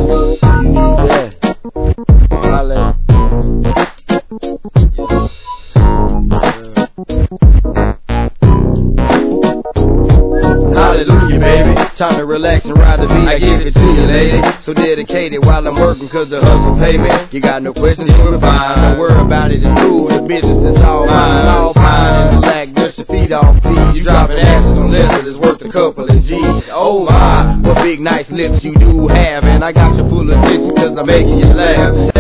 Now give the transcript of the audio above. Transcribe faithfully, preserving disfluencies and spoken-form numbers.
You need that. Holla. Hallelujah, baby. Time to relax and ride the beat. I give it to you, lady. So dedicated while I'm working, cause the hustle pay me. You got no questions, you're fine. Don't worry about it, it's cool. The business is all mine. All fine in the lack, dust your feet off, please. You dropping asses on leather that's worth a couple of G's. Oh my, what big nice lips you do have. And I got your full attention cause I'm making you laugh.